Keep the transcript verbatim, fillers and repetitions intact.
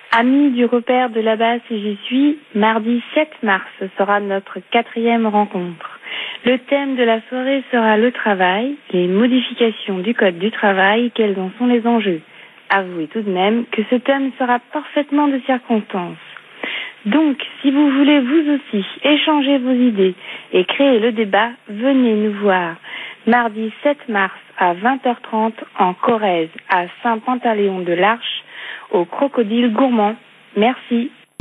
Amis du repère de là-bas si j'y suis, mardi sept mars sera notre quatrième rencontre. Le thème de la soirée sera le travail, les modifications du code du travail, quels en sont les enjeux. Avouez tout de même que ce thème sera parfaitement de circonstance. Donc, si vous voulez vous aussi échanger vos idées et créer le débat, venez nous voir mardi sept mars à vingt heures trente en Corrèze, à Saint-Pantaléon de l'Arche, au Crocodile Gourmand. Merci.